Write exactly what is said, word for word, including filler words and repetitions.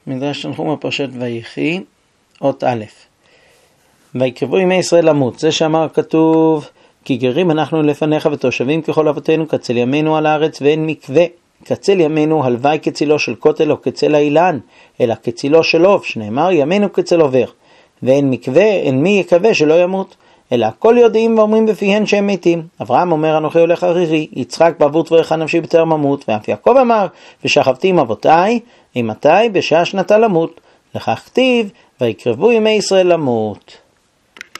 מדרש תנחומא פרשת ויחי, אות א'. ויקרבו ימי ישראל למות. זה שאמר כתוב, כי גרים אנחנו לפניך ותושבים ככל אבותינו, קצל ימינו על הארץ ואין מקווה. קצל ימינו הלוואי כצילו של כותל או כצל האילן, אלא כצילו של עוף, שנאמר ימינו כצל עובר. ואין מקווה, אין מי יקווה שלא ימות. אלא הכל יודעים ואומרים בפיהן שהם מתים. אברהם אומר אנוכי הולך ערירי, יצחק בעבור דברך נפשי בטרם אמות, ואף יעקב אמר ושכבתי עם אבותיי, אימתי בשעה שנתה למות. לכך כתיב ויקרבו ימי ישראל למות.